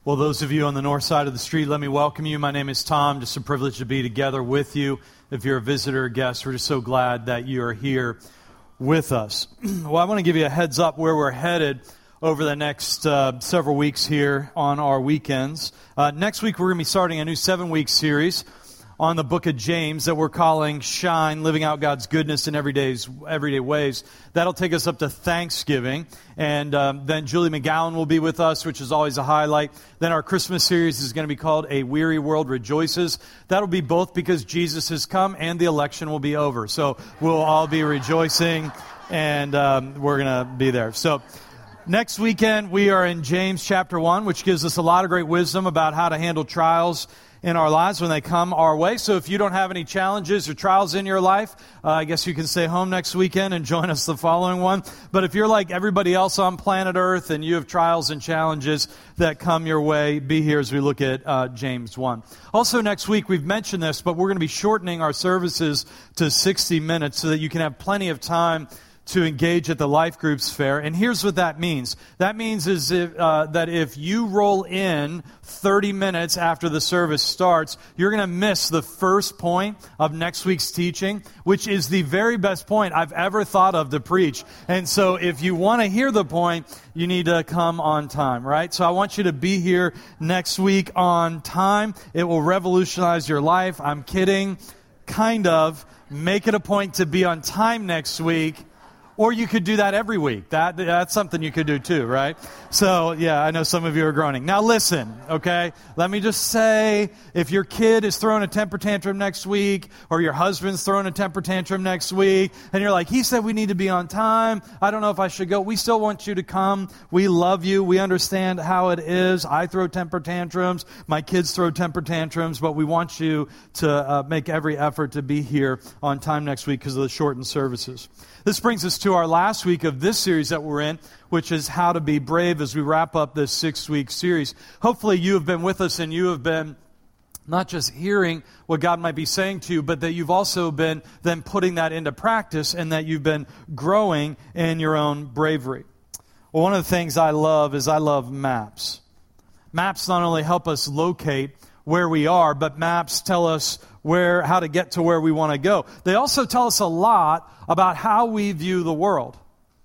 Well, those of you on the north side of the street, let me welcome you. My name is Tom. Just a privilege to be together with you. If you're a visitor or guest, we're just so glad that you are here with us. Well, I want to give you a heads up where we're headed over the next several weeks here on our weekends. Next week, we're going to be starting a new 7-week series on the book of James that we're calling Shine, Living Out God's Goodness in Everyday Ways. That'll take us up to Thanksgiving. And then Julie McGowan will be with us, which is always a highlight. Then our Christmas series is going to be called A Weary World Rejoices. That'll be both because Jesus has come and the election will be over. So we'll all be rejoicing, and we're going to be there. So next weekend, we are in James chapter 1, which gives us a lot of great wisdom about how to handle trials in our lives when they come our way. So if you don't have any challenges or trials in your life, I guess you can stay home next weekend and join us the following one. But if you're like everybody else on planet Earth and you have trials and challenges that come your way, be here as we look at James 1. Also next week, we've mentioned this, but we're going to be shortening our services to 60 minutes so that you can have plenty of time to engage at the Life Groups Fair. And here's what that means. That means that if you roll in 30 minutes after the service starts, you're going to miss the first point of next week's teaching, which is the very best point I've ever thought of to preach. And so if you want to hear the point, you need to come on time, right? So I want you to be here next week on time. It will revolutionize your life. I'm kidding. Kind of. Make it a point to be on time next week. Or you could do that every week. That's something you could do too, right? So, yeah, I know some of you are groaning. Now listen, okay? Let me just say, if your kid is throwing a temper tantrum next week, or your husband's throwing a temper tantrum next week, and you're like, he said we need to be on time, I don't know if I should go. We still want you to come. We love you. We understand how it is. I throw temper tantrums. My kids throw temper tantrums, but we want you to make every effort to be here on time next week because of the shortened services. This brings us to our last week of this series that we're in, which is How to Be Brave, as we wrap up this 6-week series. Hopefully you have been with us and you have been not just hearing what God might be saying to you, but that you've also been then putting that into practice and that you've been growing in your own bravery. Well, one of the things I love is I love maps. Maps not only help us locate where we are, but maps tell us how to get to where we want to go. They also tell us a lot about how we view the world.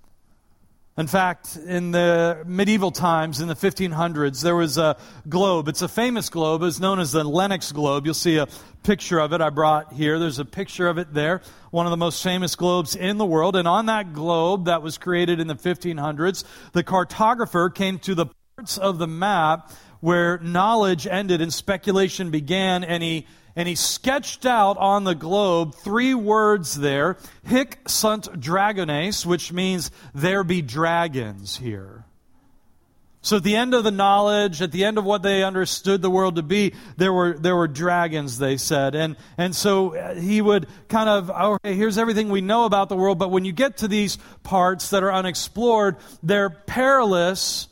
In fact, in the medieval times, in the 1500s, there was a globe. It's a famous globe. It's known as the Lenox globe. You'll see a picture of it I brought here. There's a picture of it there. One of the most famous globes in the world. And on that globe that was created in the 1500s, the cartographer came to the parts of the map where knowledge ended and speculation began, and he sketched out on the globe 3 words there, hic sunt dragones, which means there be dragons here. So at the end of the knowledge, at the end of what they understood the world to be, there were dragons, they said. And so he would kind of, okay, here's everything we know about the world, but when you get to these parts that are unexplored, they're perilous.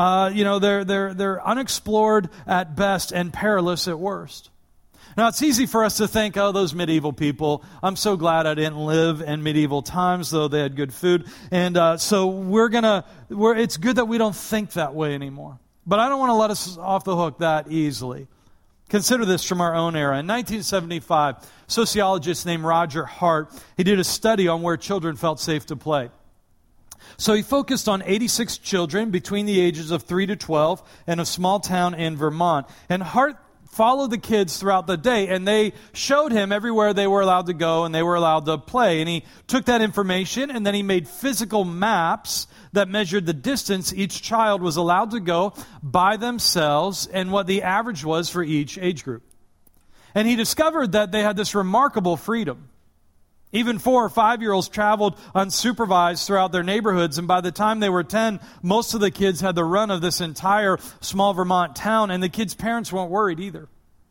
They're unexplored at best and perilous at worst. Now, it's easy for us to think, oh, those medieval people, I'm so glad I didn't live in medieval times, though they had good food. And so it's good that we don't think that way anymore. But I don't want to let us off the hook that easily. Consider this from our own era. In 1975, a sociologist named Roger Hart, he did a study on where children felt safe to play. So he focused on 86 children between the ages of 3 to 12 in a small town in Vermont. And Hart followed the kids throughout the day, and they showed him everywhere they were allowed to go and they were allowed to play. And he took that information and then he made physical maps that measured the distance each child was allowed to go by themselves and what the average was for each age group. And he discovered that they had this remarkable freedom. Even 4 or 5-year-olds traveled unsupervised throughout their neighborhoods, and by the time they were 10, most of the kids had the run of this entire small Vermont town, and the kids' parents weren't worried either.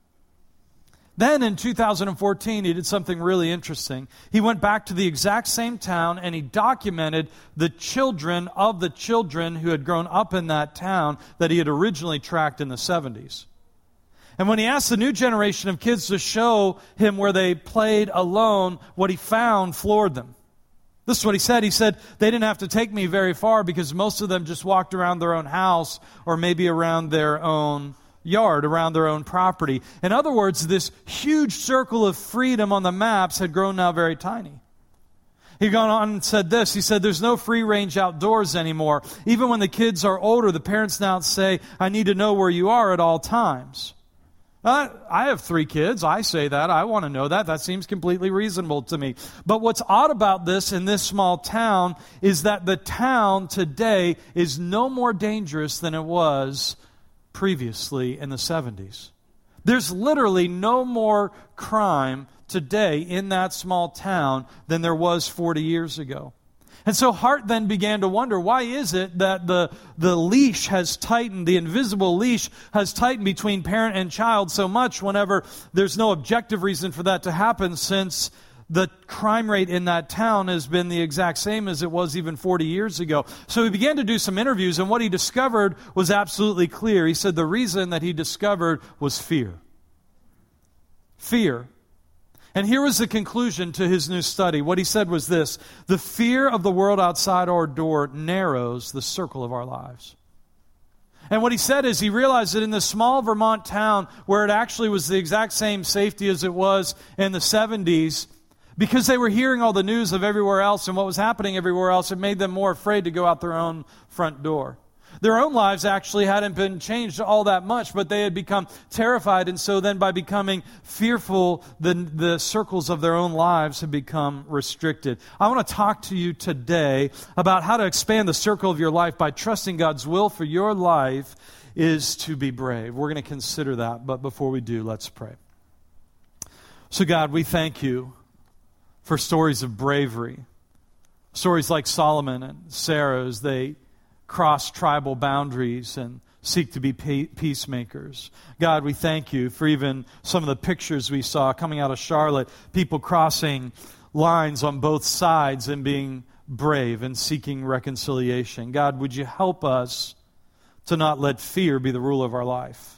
Then in 2014, he did something really interesting. He went back to the exact same town, and he documented the children of the children who had grown up in that town that he had originally tracked in the 70s. And when he asked the new generation of kids to show him where they played alone, what he found floored them. This is what he said. He said, they didn't have to take me very far because most of them just walked around their own house or maybe around their own yard, around their own property. In other words, this huge circle of freedom on the maps had grown now very tiny. He gone on and said this. He said, there's no free range outdoors anymore. Even when the kids are older, the parents now say, I need to know where you are at all times. I have 3 kids. I say that. I want to know that. That seems completely reasonable to me. But what's odd about this in this small town is that the town today is no more dangerous than it was previously in the 70s. There's literally no more crime today in that small town than there was 40 years ago. And so Hart then began to wonder, why is it that the leash has tightened, the invisible leash has tightened between parent and child so much whenever there's no objective reason for that to happen, since the crime rate in that town has been the exact same as it was even 40 years ago. So he began to do some interviews, and what he discovered was absolutely clear. He said the reason that he discovered was fear. Fear. And here was the conclusion to his new study. What he said was this: the fear of the world outside our door narrows the circle of our lives. And what he said is he realized that in this small Vermont town, where it actually was the exact same safety as it was in the 70s, because they were hearing all the news of everywhere else and what was happening everywhere else, it made them more afraid to go out their own front door. Their own lives actually hadn't been changed all that much, but they had become terrified, and so then by becoming fearful, the circles of their own lives had become restricted. I want to talk to you today about how to expand the circle of your life by trusting God's will for your life is to be brave. We're going to consider that, but before we do, let's pray. So God, we thank you for stories of bravery, stories like Solomon and Sarah as they cross tribal boundaries and seek to be peacemakers. God, we thank you for even some of the pictures we saw coming out of Charlotte, people crossing lines on both sides and being brave and seeking reconciliation. God, would you help us to not let fear be the rule of our life?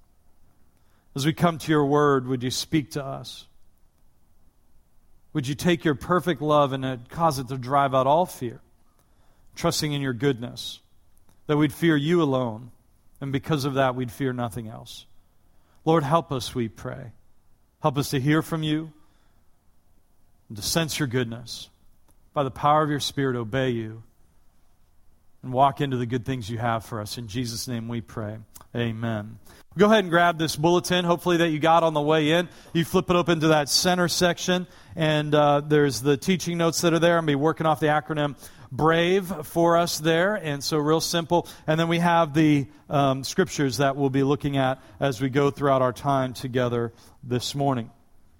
As we come to your word, would you speak to us? Would you take your perfect love and cause it to drive out all fear? Trusting in your goodness, that we'd fear you alone, and because of that, we'd fear nothing else. Lord, help us, we pray. Help us to hear from you and to sense your goodness. By the power of your Spirit, obey you and walk into the good things you have for us. In Jesus' name we pray. Amen. Go ahead and grab this bulletin, hopefully that you got on the way in. You flip it open to that center section, and there's the teaching notes that are there. I'm going to be working off the acronym BRAVE for us there, and so real simple. And then we have the scriptures that we'll be looking at as we go throughout our time together this morning.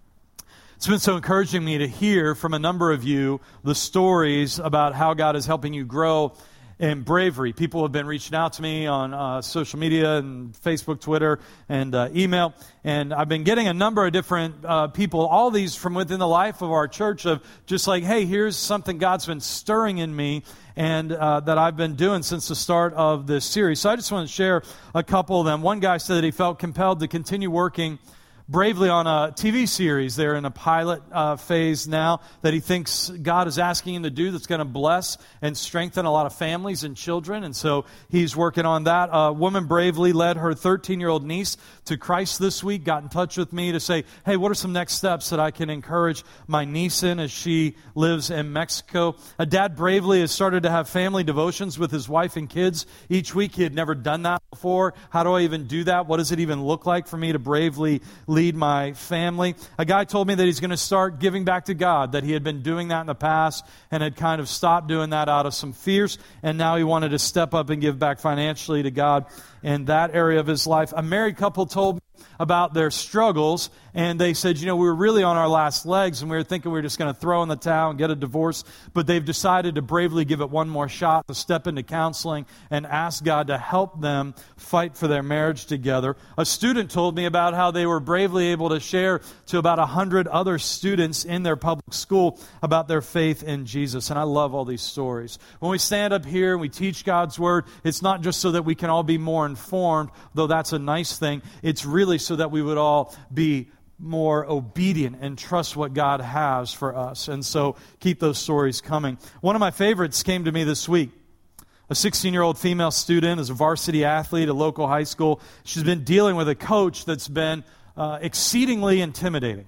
It's been so encouraging me to hear from a number of you the stories about how God is helping you grow in bravery. People have been reaching out to me on social media and Facebook, Twitter, and email. And I've been getting a number of different people, all these from within the life of our church, of just like, hey, here's something God's been stirring in me and that I've been doing since the start of this series. So I just want to share a couple of them. One guy said that he felt compelled to continue working bravely on a TV series. They're in a pilot phase now that he thinks God is asking him to do that's going to bless and strengthen a lot of families and children. And so he's working on that. A woman bravely led her 13-year-old niece to Christ this week, got in touch with me to say, hey, what are some next steps that I can encourage my niece in as she lives in Mexico? A dad bravely has started to have family devotions with his wife and kids each week. He had never done that before. How do I even do that? What does it even look like for me to bravely lead my family? A guy told me that he's going to start giving back to God, that he had been doing that in the past and had kind of stopped doing that out of some fears, and now he wanted to step up and give back financially to God in that area of his life. A married couple told me about their struggles, and they said, we were really on our last legs, and we were thinking we were just going to throw in the towel and get a divorce, but they've decided to bravely give it one more shot, to step into counseling and ask God to help them fight for their marriage together. A student told me about how they were bravely able to share to about 100 other students in their public school about their faith in Jesus, and I love all these stories. When we stand up here and we teach God's Word, it's not just so that we can all be more informed, though that's a nice thing. It's really so that we would all be more obedient and trust what God has for us. And so keep those stories coming. One of my favorites came to me this week. A 16-year-old female student is a varsity athlete at a local high school. She's been dealing with a coach that's been exceedingly intimidating.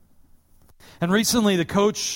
And recently the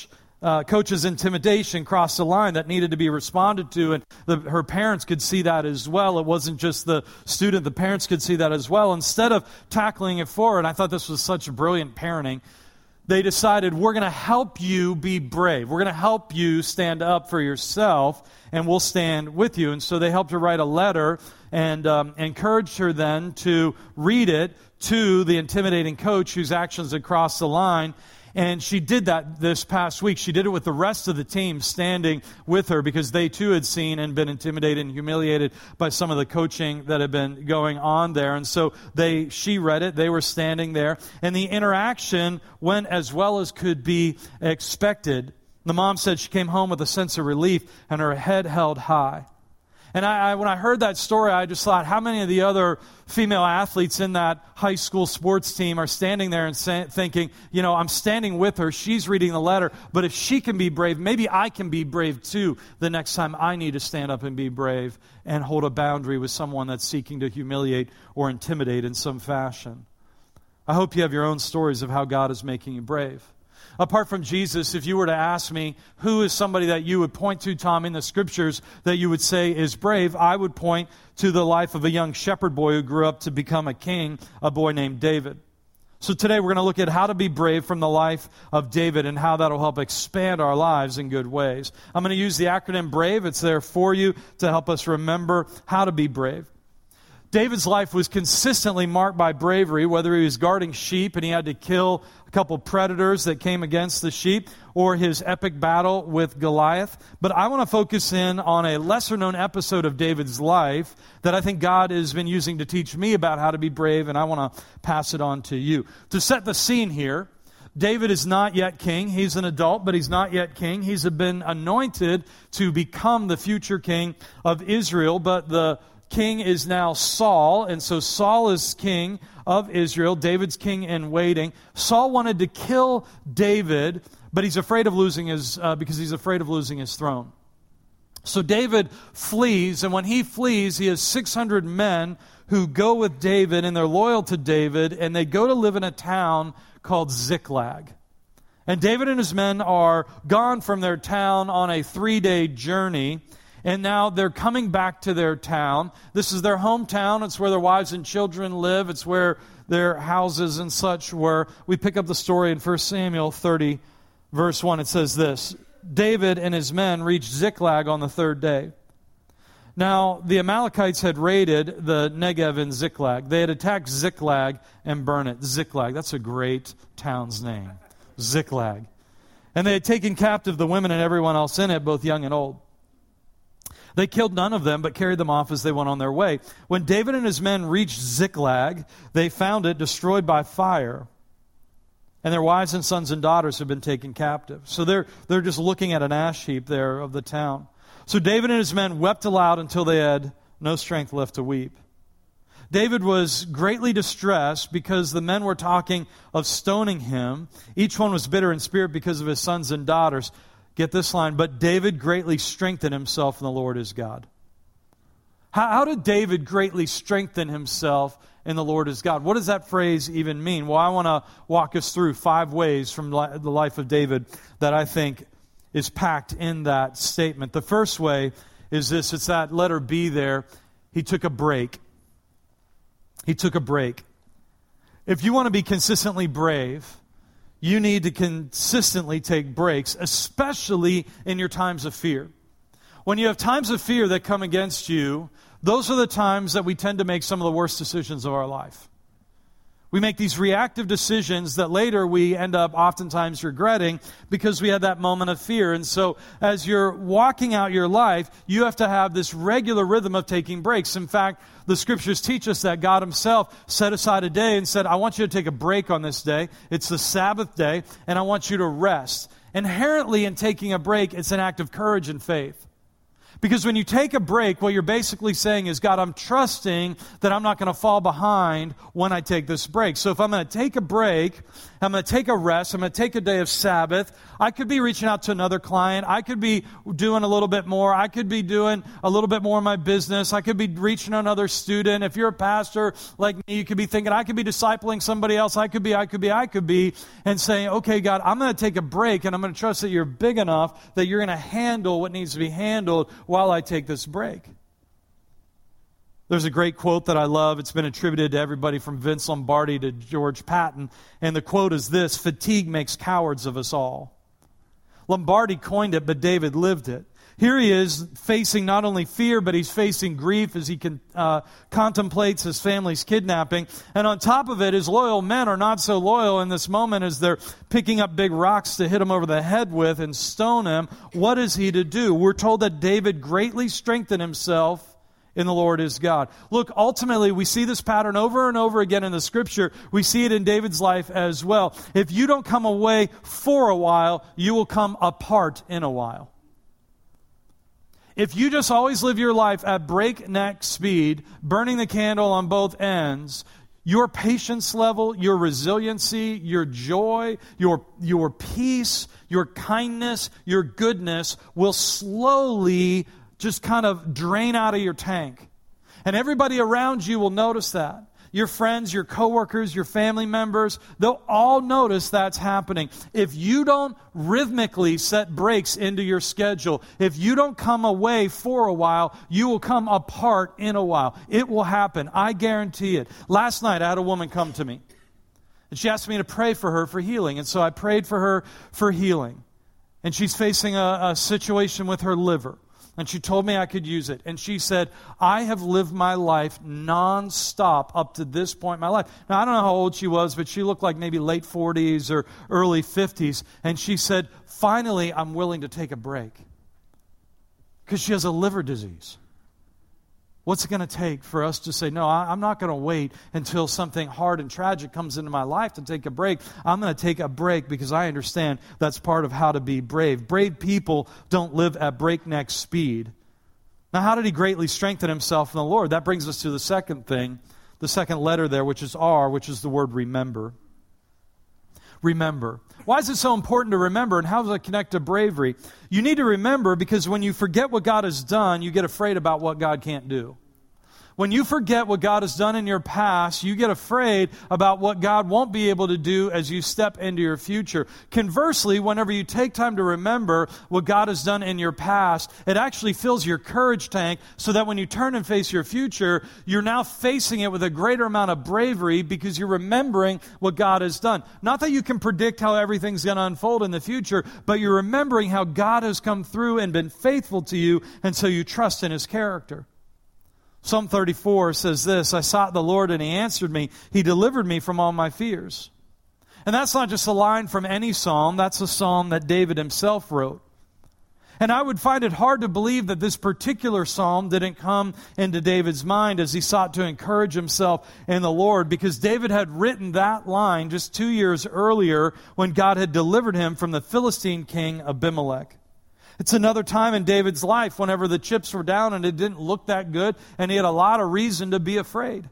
coach's intimidation crossed a line that needed to be responded to, and her parents could see that as well. It wasn't just the student, the parents could see that as well. Instead of tackling it forward, I thought this was such brilliant parenting, they decided, we're going to help you be brave. We're going to help you stand up for yourself, and we'll stand with you. And so they helped her write a letter and encouraged her then to read it to the intimidating coach whose actions had crossed the line. And she did that this past week. She did it with the rest of the team standing with her because they too had seen and been intimidated and humiliated by some of the coaching that had been going on there. And so she read it. They were standing there. And the interaction went as well as could be expected. The mom said she came home with a sense of relief and her head held high. And when I heard that story, I just thought, how many of the other female athletes in that high school sports team are standing there and thinking, I'm standing with her, she's reading the letter, but if she can be brave, maybe I can be brave too the next time I need to stand up and be brave and hold a boundary with someone that's seeking to humiliate or intimidate in some fashion. I hope you have your own stories of how God is making you brave. Apart from Jesus, if you were to ask me, who is somebody that you would point to, Tom, in the Scriptures that you would say is brave, I would point to the life of a young shepherd boy who grew up to become a king, a boy named David. So today we're going to look at how to be brave from the life of David and how that will help expand our lives in good ways. I'm going to use the acronym BRAVE. It's there for you to help us remember how to be brave. David's life was consistently marked by bravery, whether he was guarding sheep and he had to kill a couple predators that came against the sheep, or his epic battle with Goliath. But I want to focus in on a lesser-known episode of David's life that I think God has been using to teach me about how to be brave, and I want to pass it on to you. To set the scene here, David is not yet king. He's an adult, but he's not yet king. He's been anointed to become the future king of Israel, but the king is now Saul, and so Saul is king of Israel. David's king in waiting. Saul wanted to kill David, but he's afraid of losing his throne. So David flees, and when he flees, he has 600 men who go with David, and they're loyal to David, and they go to live in a town called Ziklag. And David and his men are gone from their town on a 3-day journey. And now they're coming back to their town. This is their hometown. It's where their wives and children live. It's where their houses and such were. We pick up the story in 1 Samuel 30, verse 1. It says this: David and his men reached Ziklag on the 3rd day. Now, the Amalekites had raided the Negev in Ziklag. They had attacked Ziklag and burned it. Ziklag, that's a great town's name. Ziklag. And they had taken captive the women and everyone else in it, both young and old. They killed none of them, but carried them off as they went on their way. When David and his men reached Ziklag, they found it destroyed by fire, and their wives and sons and daughters had been taken captive. So they're just looking at an ash heap there of the town. So David and his men wept aloud until they had no strength left to weep. David was greatly distressed because the men were talking of stoning him. Each one was bitter in spirit because of his sons and daughters. Get this line, but David greatly strengthened himself in the Lord his God. How did David greatly strengthen himself in the Lord his God? What does that phrase even mean? Well, I want to walk us through 5 ways from the life of David that I think is packed in that statement. The first way is this. It's that letter B there. He took a break. He took a break. If you want to be consistently brave, you need to consistently take breaks, especially in your times of fear. When you have times of fear that come against you, those are the times that we tend to make some of the worst decisions of our life. We make these reactive decisions that later we end up oftentimes regretting because we had that moment of fear. And so as you're walking out your life, you have to have this regular rhythm of taking breaks. In fact, the Scriptures teach us that God Himself set aside a day and said, I want you to take a break on this day. It's the Sabbath day, and I want you to rest. Inherently in taking a break, it's an act of courage and faith. Because when you take a break, what you're basically saying is, God, I'm trusting that I'm not going to fall behind when I take this break. So if I'm going to take a break, I'm going to take a rest, I'm going to take a day of Sabbath, I could be reaching out to another client, I could be doing a little bit more, I could be doing a little bit more in my business, I could be reaching another student. If you're a pastor like me, you could be thinking, I could be discipling somebody else, I could be, and saying, okay, God, I'm going to take a break, and I'm going to trust that you're big enough that you're going to handle what needs to be handled while I take this break. There's a great quote that I love. It's been attributed to everybody from Vince Lombardi to George Patton. And the quote is this: fatigue makes cowards of us all. Lombardi coined it, but David lived it. Here he is facing not only fear, but he's facing grief as he contemplates his family's kidnapping. And on top of it, his loyal men are not so loyal in this moment as they're picking up big rocks to hit him over the head with and stone him. What is he to do? We're told that David greatly strengthened himself in the Lord his God. Look, ultimately, we see this pattern over and over again in the Scripture. We see it in David's life as well. If you don't come away for a while, you will come apart in a while. If you just always live your life at breakneck speed, burning the candle on both ends, your patience level, your resiliency, your joy, your peace, your kindness, your goodness will slowly just kind of drain out of your tank. And everybody around you will notice that. Your friends, your coworkers, your family members, they'll all notice that's happening. If you don't rhythmically set breaks into your schedule, if you don't come away for a while, you will come apart in a while. It will happen. I guarantee it. Last night, I had a woman come to me, and she asked me to pray for her for healing. And so I prayed for her for healing. And she's facing a situation with her liver. And she told me I could use it. And she said, I have lived my life nonstop up to this point in my life. Now, I don't know how old she was, but she looked like maybe late 40s or early 50s. And she said, finally, I'm willing to take a break. Because she has a liver disease. What's it going to take for us to say, no, I'm not going to wait until something hard and tragic comes into my life to take a break. I'm going to take a break because I understand that's part of how to be brave. Brave people don't live at breakneck speed. Now, how did he greatly strengthen himself in the Lord? That brings us to the second thing, the second letter there, which is R, which is the word remember. Remember. Why is it so important to remember, and how does it connect to bravery? You need to remember because when you forget what God has done, you get afraid about what God can't do. When you forget what God has done in your past, you get afraid about what God won't be able to do as you step into your future. Conversely, whenever you take time to remember what God has done in your past, it actually fills your courage tank so that when you turn and face your future, you're now facing it with a greater amount of bravery because you're remembering what God has done. Not that you can predict how everything's going to unfold in the future, but you're remembering how God has come through and been faithful to you, and so you trust in His character. Psalm 34 says this, I sought the Lord and He answered me. He delivered me from all my fears. And that's not just a line from any psalm. That's a psalm that David himself wrote. And I would find it hard to believe that this particular psalm didn't come into David's mind as he sought to encourage himself in the Lord, because David had written that line just 2 years earlier when God had delivered him from the Philistine king Abimelech. It's another time in David's life whenever the chips were down and it didn't look that good, and he had a lot of reason to be afraid.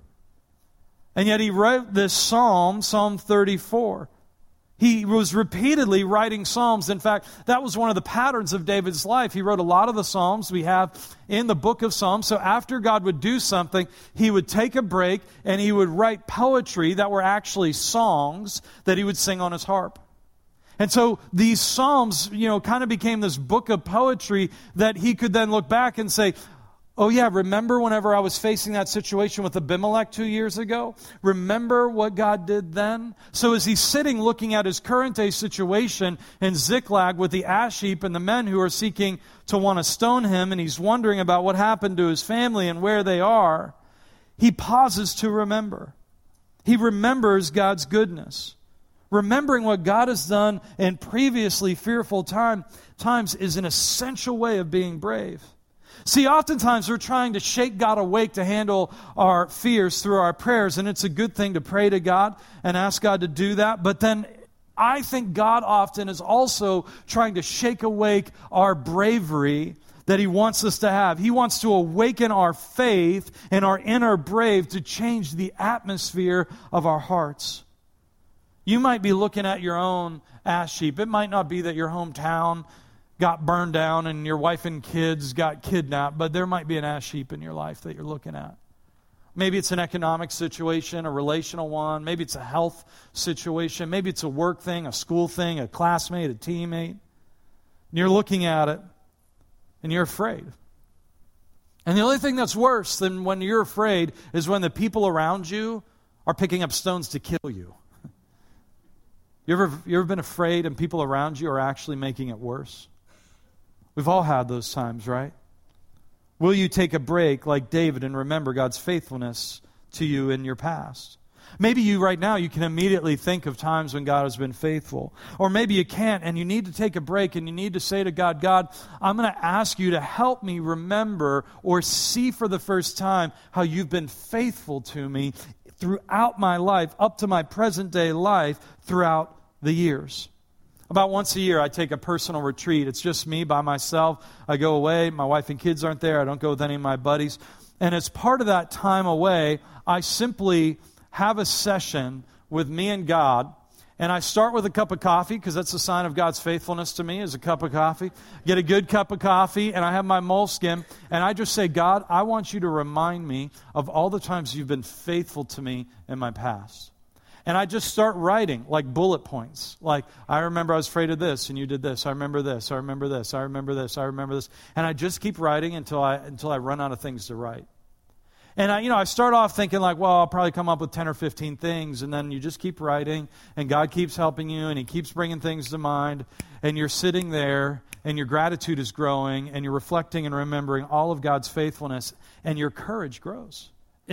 And yet he wrote this psalm, Psalm 34. He was repeatedly writing psalms. In fact, that was one of the patterns of David's life. He wrote a lot of the psalms we have in the book of Psalms. So after God would do something, he would take a break and he would write poetry that were actually songs that he would sing on his harp. And so these psalms, kind of became this book of poetry that he could then look back and say, oh yeah, remember whenever I was facing that situation with Abimelech 2 years ago? Remember what God did then? So as he's sitting looking at his current day situation in Ziklag with the ash heap and the men who are seeking to want to stone him, and he's wondering about what happened to his family and where they are, he pauses to remember. He remembers God's goodness. Remembering what God has done in previously fearful times is an essential way of being brave. See, oftentimes we're trying to shake God awake to handle our fears through our prayers, and it's a good thing to pray to God and ask God to do that. But then I think God often is also trying to shake awake our bravery that He wants us to have. He wants to awaken our faith and our inner brave to change the atmosphere of our hearts. You might be looking at your own ash heap. It might not be that your hometown got burned down and your wife and kids got kidnapped, but there might be an ash heap in your life that you're looking at. Maybe it's an economic situation, a relational one. Maybe it's a health situation. Maybe it's a work thing, a school thing, a classmate, a teammate. And you're looking at it and you're afraid. And the only thing that's worse than when you're afraid is when the people around you are picking up stones to kill you. You ever been afraid and people around you are actually making it worse? We've all had those times, right? Will you take a break like David and remember God's faithfulness to you in your past? Maybe you right now, you can immediately think of times when God has been faithful. Or maybe you can't and you need to take a break and you need to say to God, God, I'm going to ask you to help me remember or see for the first time how you've been faithful to me throughout my life, up to my present day life, throughout the years. About once a year, I take a personal retreat. It's just me by myself. I go away. My wife and kids aren't there. I don't go with any of my buddies. And as part of that time away, I simply have a session with me and God. And I start with a cup of coffee, because that's a sign of God's faithfulness to me, is a cup of coffee. Get a good cup of coffee, and I have my moleskin. And I just say, God, I want you to remind me of all the times you've been faithful to me in my past. And I just start writing, like bullet points. Like, I remember I was afraid of this, and you did this. I remember this. I remember this. I remember this. I remember this. And I just keep writing until I run out of things to write. And I start off thinking like, well, I'll probably come up with 10 or 15 things. And then you just keep writing, and God keeps helping you, and He keeps bringing things to mind. And you're sitting there, and your gratitude is growing, and you're reflecting and remembering all of God's faithfulness, and your courage grows.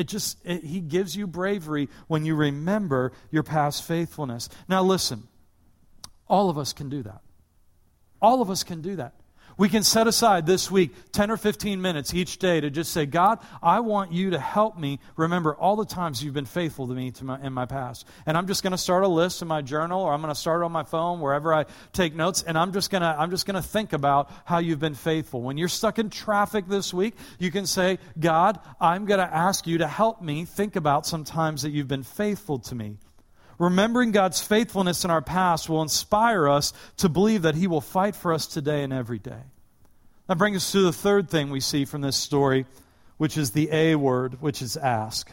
He gives you bravery when you remember your past faithfulness. Now listen, all of us can do that. All of us can do that. We can set aside this week 10 or 15 minutes each day to just say, God, I want you to help me remember all the times you've been faithful to me in my past. And I'm just going to start a list in my journal, or I'm going to start on my phone, wherever I take notes, and I'm just going to think about how you've been faithful. When you're stuck in traffic this week, you can say, God, I'm going to ask you to help me think about some times that you've been faithful to me. Remembering God's faithfulness in our past will inspire us to believe that He will fight for us today and every day. That brings us to the third thing we see from this story, which is the A word, which is ask.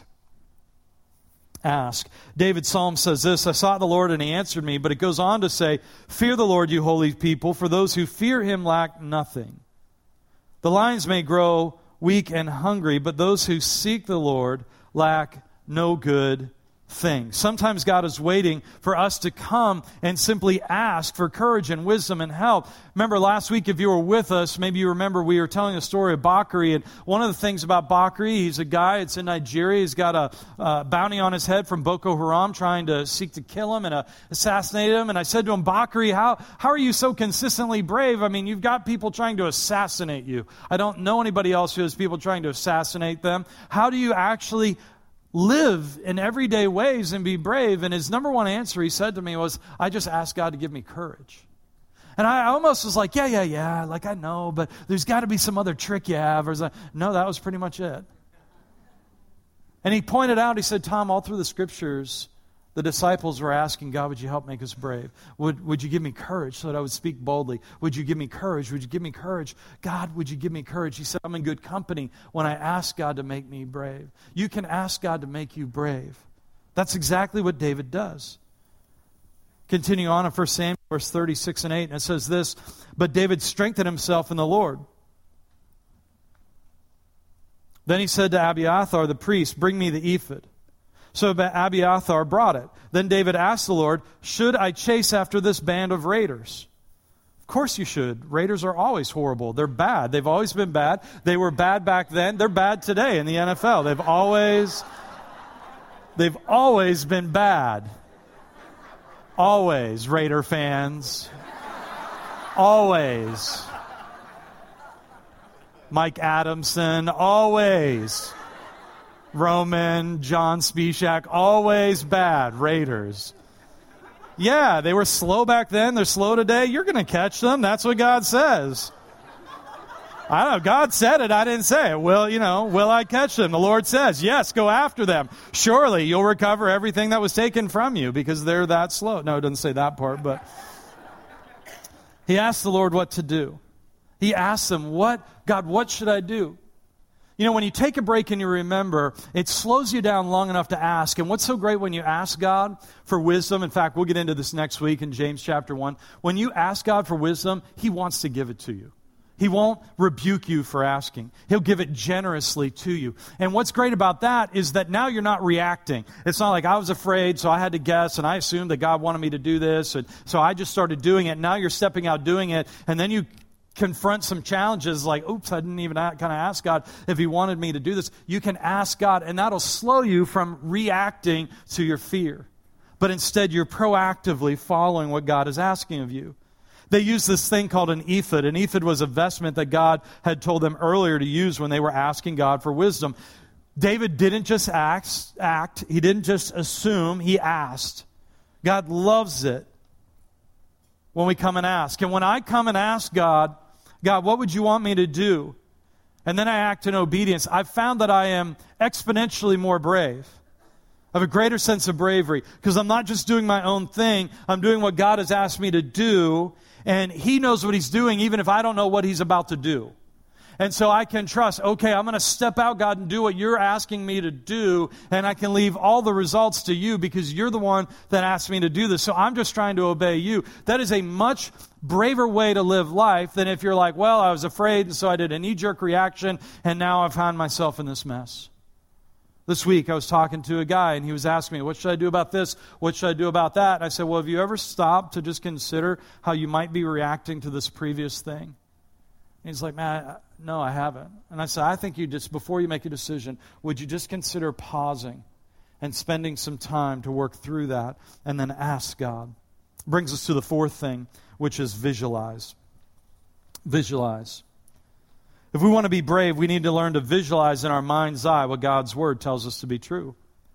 Ask. David's psalm says this, I sought the Lord and He answered me, but it goes on to say, fear the Lord, you holy people, for those who fear Him lack nothing. The lions may grow weak and hungry, but those who seek the Lord lack no good thing. Sometimes God is waiting for us to come and simply ask for courage and wisdom and help. Remember last week, if you were with us, maybe you remember we were telling the story of Bakari, and one of the things about Bakari, he's a guy, it's in Nigeria, he's got a bounty on his head from Boko Haram trying to seek to kill him and assassinate him. And I said to him, Bakari, how are you so consistently brave? I mean, you've got people trying to assassinate you. I don't know anybody else who has people trying to assassinate them. How do you actually live in everyday ways and be brave? And his number one answer, he said to me, was, I just asked God to give me courage. And I almost was like, yeah, like I know, but there's got to be some other trick you have. Or no, that was pretty much it. And he pointed out, he said, Tom, all through the scriptures, the disciples were asking, God, would you help make us brave? Would you give me courage so that I would speak boldly? Would you give me courage? Would you give me courage? God, would you give me courage? He said, I'm in good company when I ask God to make me brave. You can ask God to make you brave. That's exactly what David does. Continue on in 1 Samuel, verse 36 and 8, and it says this, but David strengthened himself in the Lord. Then he said to Abiathar the priest, bring me the ephod. So Abiathar brought it. Then David asked the Lord, should I chase after this band of raiders? Of course you should. Raiders are always horrible. They're bad. They've always been bad. They were bad back then. They're bad today in the NFL. They've always been bad. Always, Raider fans. Always. Mike Adamson, always. Roman, John Spishak, always bad. Raiders. Yeah, they were slow back then. They're slow today. You're going to catch them. That's what God says. I don't know. God said it. I didn't say it. Will I catch them? The Lord says, yes, go after them. Surely you'll recover everything that was taken from you because they're that slow. No, it doesn't say that part, but he asked the Lord what to do. He asked him, God, what should I do? When you take a break and you remember, it slows you down long enough to ask. And what's so great when you ask God for wisdom, in fact, we'll get into this next week in James chapter 1. When you ask God for wisdom, he wants to give it to you. He won't rebuke you for asking. He'll give it generously to you. And what's great about that is that now you're not reacting. It's not like I was afraid, so I had to guess, and I assumed that God wanted me to do this, and so I just started doing it. Now you're stepping out doing it, and then you confront some challenges like, oops, I didn't even kind of ask God if he wanted me to do this. You can ask God, and that'll slow you from reacting to your fear. But instead, you're proactively following what God is asking of you. They use this thing called an ephod. An ephod was a vestment that God had told them earlier to use when they were asking God for wisdom. David didn't just act. He didn't just assume. He asked. God loves it when we come and ask. And when I come and ask God, what would you want me to do? And then I act in obedience. I've found that I am exponentially more brave. I have a greater sense of bravery because I'm not just doing my own thing. I'm doing what God has asked me to do. And he knows what he's doing even if I don't know what he's about to do. And so I can trust, okay, I'm going to step out, God, and do what you're asking me to do, and I can leave all the results to you because you're the one that asked me to do this. So I'm just trying to obey you. That is a much braver way to live life than if you're like, well, I was afraid, and so I did a knee-jerk reaction, and now I've found myself in this mess. This week I was talking to a guy, and he was asking me, what should I do about this? What should I do about that? And I said, well, have you ever stopped to just consider how you might be reacting to this previous thing? And he's like, man, no, I haven't. And I said, I think you just, before you make a decision, would you just consider pausing and spending some time to work through that and then ask God? Brings us to the fourth thing, which is visualize. Visualize. If we want to be brave, we need to learn to visualize in our mind's eye what God's Word tells us to be true.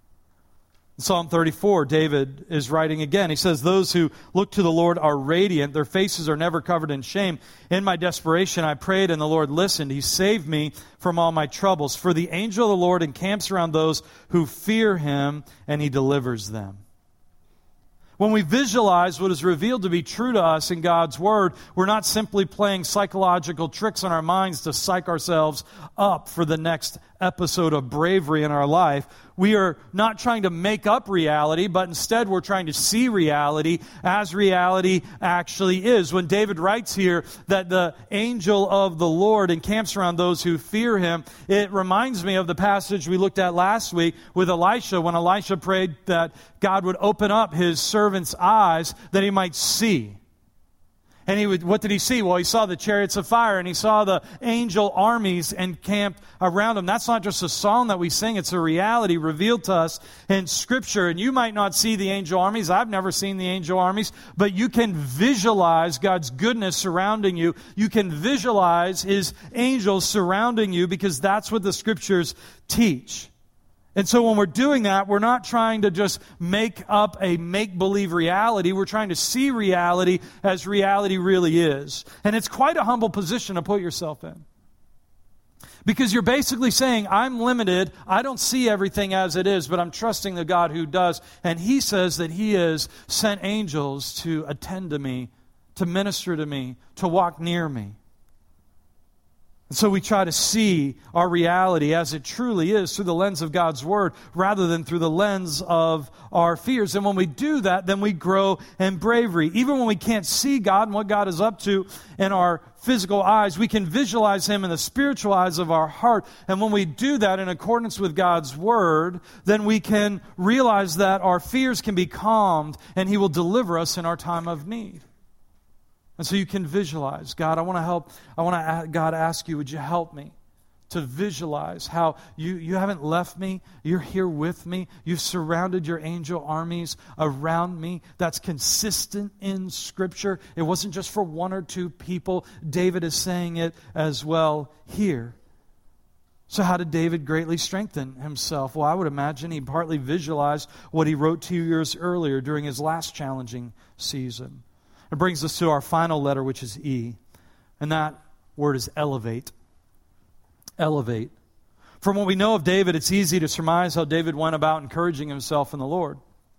In Psalm 34, David is writing again. He says, those who look to the Lord are radiant. Their faces are never covered in shame. In my desperation, I prayed, and the Lord listened. He saved me from all my troubles. For the angel of the Lord encamps around those who fear him, and he delivers them. When we visualize what is revealed to be true to us in God's Word, we're not simply playing psychological tricks on our minds to psych ourselves up for the next episode of bravery in our life. We are not trying to make up reality, but instead we're trying to see reality as reality actually is. When David writes here that the angel of the Lord encamps around those who fear him, it reminds me of the passage we looked at last week with Elisha, when Elisha prayed that God would open up his servant's eyes that he might see. And what did he see? Well, he saw the chariots of fire, and he saw the angel armies encamped around him. That's not just a song that we sing. It's a reality revealed to us in Scripture. And you might not see the angel armies. I've never seen the angel armies. But you can visualize God's goodness surrounding you. You can visualize his angels surrounding you because that's what the Scriptures teach. And so when we're doing that, we're not trying to just make up a make-believe reality. We're trying to see reality as reality really is. And it's quite a humble position to put yourself in. Because you're basically saying, I'm limited, I don't see everything as it is, but I'm trusting the God who does. And he says that he has sent angels to attend to me, to minister to me, to walk near me. And so we try to see our reality as it truly is through the lens of God's Word rather than through the lens of our fears. And when we do that, then we grow in bravery. Even when we can't see God and what God is up to in our physical eyes, we can visualize him in the spiritual eyes of our heart. And when we do that in accordance with God's Word, then we can realize that our fears can be calmed and he will deliver us in our time of need. And so you can visualize, God, I want to help. God, ask you, would you help me to visualize how you haven't left me. You're here with me. You've surrounded your angel armies around me. That's consistent in Scripture. It wasn't just for one or two people. David is saying it as well here. So how did David greatly strengthen himself? Well, I would imagine he partly visualized what he wrote 2 years earlier during his last challenging season. It brings us to our final letter, which is E. And that word is elevate. elevate. From what we know of David, it's easy to surmise how David went about encouraging himself in the Lord.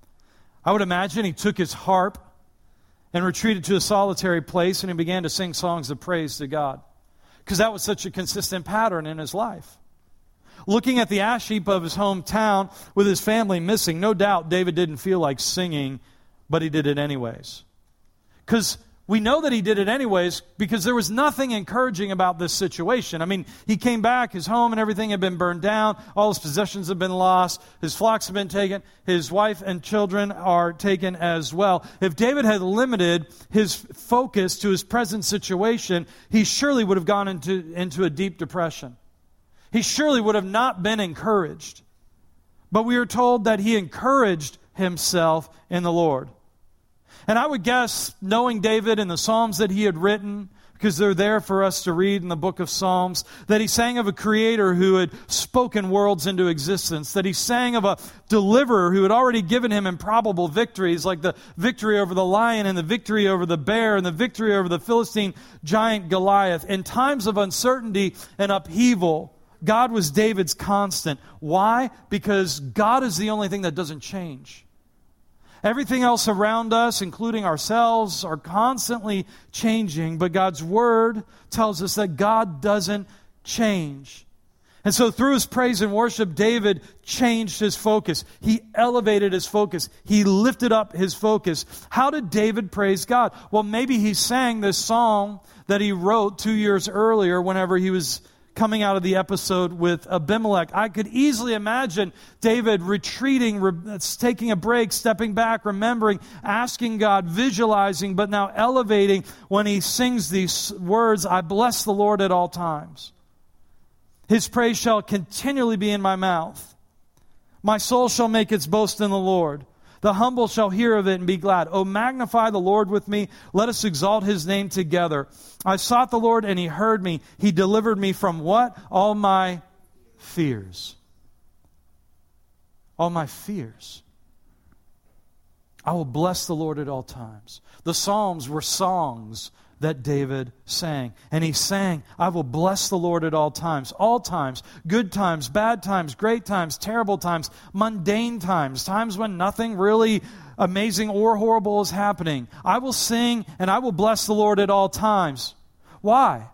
I would imagine he took his harp and retreated to a solitary place and he began to sing songs of praise to God, because that was such a consistent pattern in his life. Looking at the ash heap of his hometown with his family missing, no doubt David didn't feel like singing, but he did it anyways. Because we know that he did it anyways because there was nothing encouraging about this situation. I mean, he came back, his home and everything had been burned down, all his possessions have been lost, his flocks have been taken, his wife and children are taken as well. If David had limited his focus to his present situation, he surely would have gone into a deep depression. He surely would have not been encouraged. But we are told that he encouraged himself in the Lord. And I would guess, knowing David and the Psalms that he had written, because they're there for us to read in the book of Psalms, that he sang of a creator who had spoken worlds into existence, that he sang of a deliverer who had already given him improbable victories, like the victory over the lion and the victory over the bear and the victory over the Philistine giant Goliath. In times of uncertainty and upheaval, God was David's constant. Why? Because God is the only thing that doesn't change. Everything else around us, including ourselves, are constantly changing, but God's Word tells us that God doesn't change. And so through his praise and worship, David changed his focus. He elevated his focus. He lifted up his focus. How did David praise God? Well, maybe he sang this song that he wrote 2 years earlier whenever he was coming out of the episode with Abimelech. I could easily imagine David retreating, taking a break, stepping back, remembering, asking God, visualizing, but now elevating when he sings these words, I bless the Lord at all times. His praise shall continually be in my mouth. My soul shall make its boast in the Lord. The humble shall hear of it and be glad. Oh, magnify the Lord with me. Let us exalt his name together. I sought the Lord and he heard me. He delivered me from what? All my fears. All my fears. I will bless the Lord at all times. The Psalms were songs that David sang. And he sang, I will bless the Lord at all times, good times, bad times, great times, terrible times, mundane times, times when nothing really amazing or horrible is happening. I will sing and I will bless the Lord at all times. Why?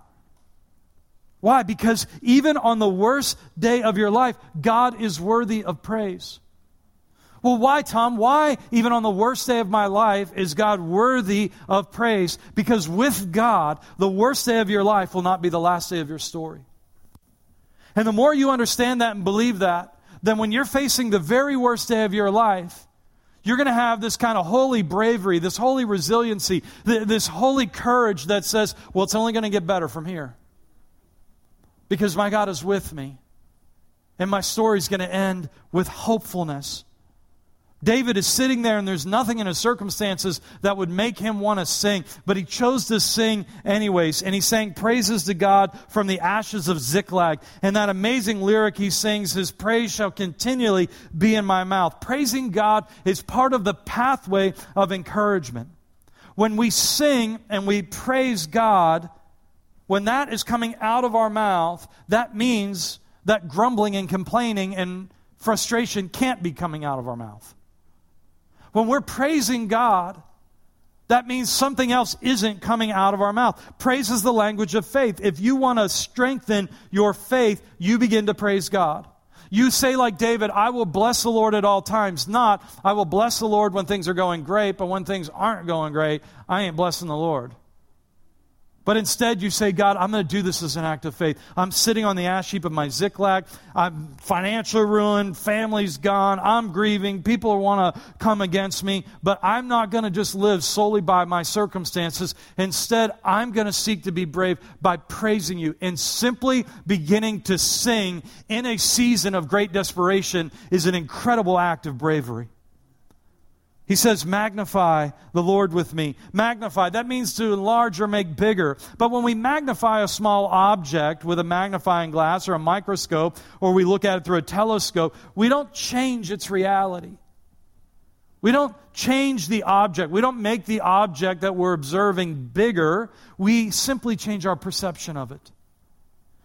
Why? Because even on the worst day of your life, God is worthy of praise. Well, why, Tom? Why, even on the worst day of my life, is God worthy of praise? Because with God, the worst day of your life will not be the last day of your story. And the more you understand that and believe that, then when you're facing the very worst day of your life, you're going to have this kind of holy bravery, this holy resiliency, this holy courage that says, well, it's only going to get better from here. Because my God is with me. And my story is going to end with hopefulness. David is sitting there and there's nothing in his circumstances that would make him want to sing, but he chose to sing anyways. And he sang praises to God from the ashes of Ziklag. And that amazing lyric he sings, his praise shall continually be in my mouth. Praising God is part of the pathway of encouragement. When we sing and we praise God, when that is coming out of our mouth, that means that grumbling and complaining and frustration can't be coming out of our mouth. When we're praising God, that means something else isn't coming out of our mouth. Praise is the language of faith. If you want to strengthen your faith, you begin to praise God. You say like David, I will bless the Lord at all times. Not, I will bless the Lord when things are going great, but when things aren't going great, I ain't blessing the Lord. But instead you say, God, I'm going to do this as an act of faith. I'm sitting on the ash heap of my Ziklag. I'm financially ruined. Family's gone. I'm grieving. People want to come against me. But I'm not going to just live solely by my circumstances. Instead, I'm going to seek to be brave by praising you. And simply beginning to sing in a season of great desperation is an incredible act of bravery. He says, magnify the Lord with me. Magnify, that means to enlarge or make bigger. But when we magnify a small object with a magnifying glass or a microscope, or we look at it through a telescope, we don't change its reality. We don't change the object. We don't make the object that we're observing bigger. We simply change our perception of it.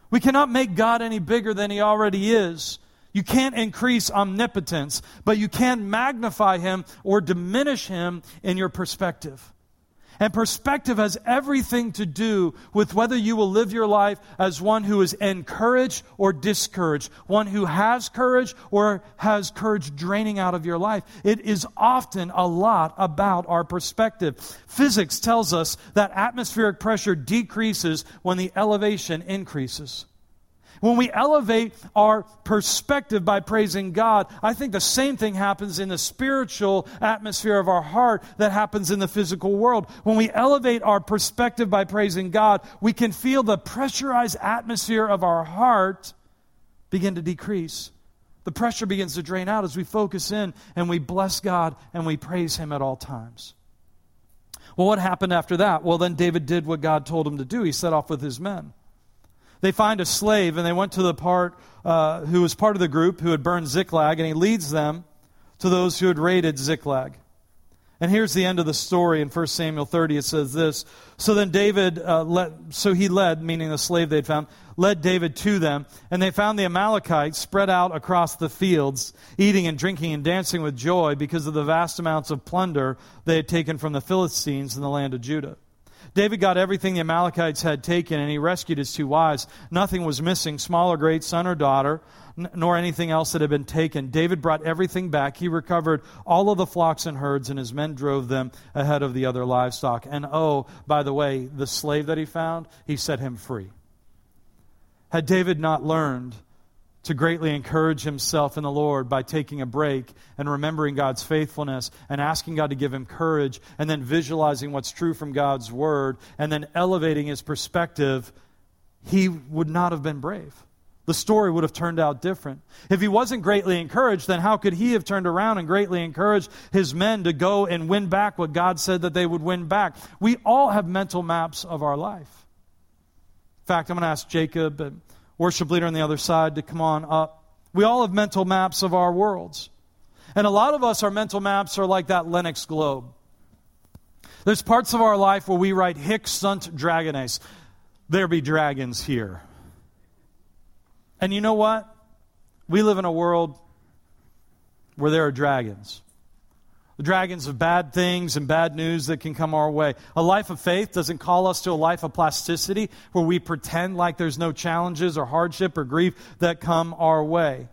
We cannot make God any bigger than He already is. You can't increase omnipotence, but you can magnify Him or diminish Him in your perspective. And perspective has everything to do with whether you will live your life as one who is encouraged or discouraged, one who has courage or has courage draining out of your life. It is often a lot about our perspective. Physics tells us that atmospheric pressure decreases when the elevation increases. When we elevate our perspective by praising God, I think the same thing happens in the spiritual atmosphere of our heart that happens in the physical world. When we elevate our perspective by praising God, we can feel the pressurized atmosphere of our heart begin to decrease. The pressure begins to drain out as we focus in and we bless God and we praise Him at all times. Well, what happened after that? Well, then David did what God told him to do. He set off with his men. They find a slave, and they went to the part who was part of the group who had burned Ziklag, and he leads them to those who had raided Ziklag. And here's the end of the story in 1 Samuel 30. It says this: So then David, led, meaning the slave they'd found, led David to them, and they found the Amalekites spread out across the fields, eating and drinking and dancing with joy because of the vast amounts of plunder they had taken from the Philistines in the land of Judah. David got everything the Amalekites had taken, and he rescued his 2 wives. Nothing was missing, small or great, son or daughter, nor anything else that had been taken. David brought everything back. He recovered all of the flocks and herds, and his men drove them ahead of the other livestock. And oh, by the way, the slave that he found, he set him free. Had David not learned to greatly encourage himself in the Lord by taking a break and remembering God's faithfulness and asking God to give him courage and then visualizing what's true from God's Word and then elevating his perspective, he would not have been brave. The story would have turned out different. If he wasn't greatly encouraged, then how could he have turned around and greatly encouraged his men to go and win back what God said that they would win back? We all have mental maps of our life. In fact, I'm going to ask Jacob and worship leader on the other side to come on up. We all have mental maps of our worlds. And a lot of us, our mental maps are like that Lennox globe. There's parts of our life where we write Hic sunt dragones. There be dragons here. And you know what? We live in a world where there are dragons. The dragons of bad things and bad news that can come our way. A life of faith doesn't call us to a life of plasticity where we pretend like there's no challenges or hardship or grief that come our way.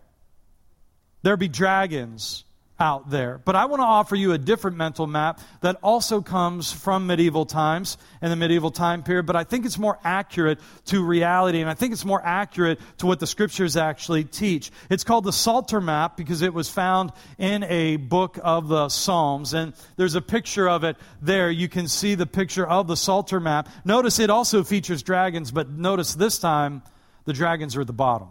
There be dragons out there. But I want to offer you a different mental map that also comes from medieval times and the medieval time period, but I think it's more accurate to reality, and I think it's more accurate to what the Scriptures actually teach. It's called the Psalter map because it was found in a book of the Psalms, and there's a picture of it there. You can see the picture of the Psalter map. Notice it also features dragons, but notice this time the dragons are at the bottom.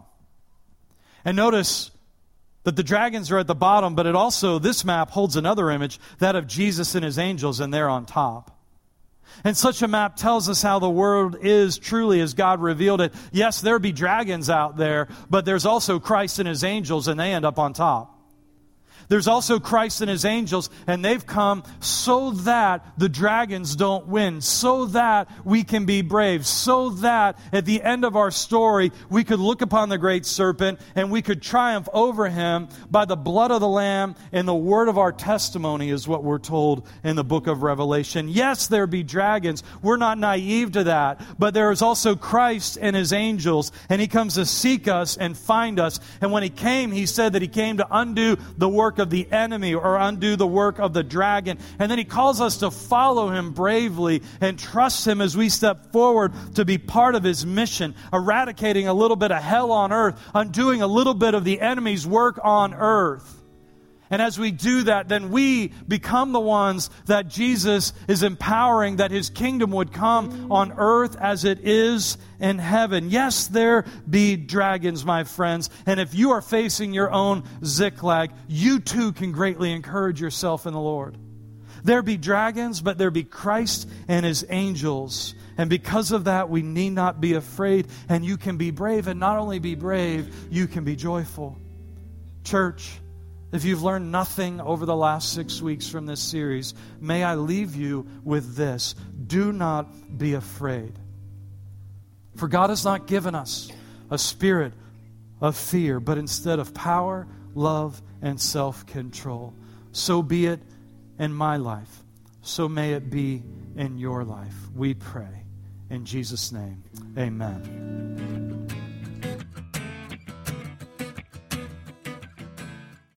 And notice that the dragons are at the bottom, but it also, this map holds another image, that of Jesus and his angels, and they're on top. And such a map tells us how the world is truly as God revealed it. Yes, there be dragons out there, but there's also Christ and his angels, and they end up on top. There's also Christ and his angels, and they've come so that the dragons don't win, so that we can be brave, so that at the end of our story, we could look upon the great serpent and we could triumph over him by the blood of the Lamb and the word of our testimony, is what we're told in the book of Revelation. Yes, there be dragons. We're not naive to that, but there is also Christ and his angels, and he comes to seek us and find us. And when he came, he said that he came to undo the work of the enemy or undo the work of the dragon. And then he calls us to follow him bravely and trust him as we step forward to be part of his mission, eradicating a little bit of hell on earth, undoing a little bit of the enemy's work on earth. And as we do that, then we become the ones that Jesus is empowering, that his kingdom would come on earth as it is in heaven. Yes, there be dragons, my friends. And if you are facing your own Ziklag, you too can greatly encourage yourself in the Lord. There be dragons, but there be Christ and his angels. And because of that, we need not be afraid, and you can be brave. And not only be brave, you can be joyful. Church, if you've learned nothing over the last 6 weeks from this series, may I leave you with this. Do not be afraid. For God has not given us a spirit of fear, but instead of power, love, and self-control. So be it in my life. So may it be in your life. We pray. In Jesus' name, amen.